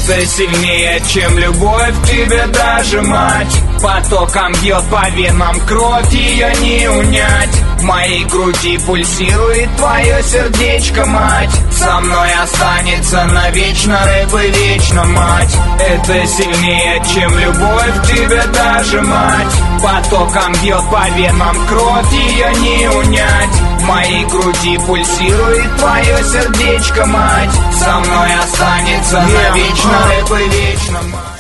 Это сильнее, чем любовь к тебе даже, мать. Потоком бьет по венам кровь, ее не унять. В моей груди пульсирует твое сердечко, мать. Со мной останется навечно, рэп и вечно, мать. Это сильнее, чем любовь к тебе даже, мать. Потоком бьет по венам кровь, ее не унять. В моей груди пульсирует твое сердечко, мать. Со мной останется навечно, рэп и вечно, мать.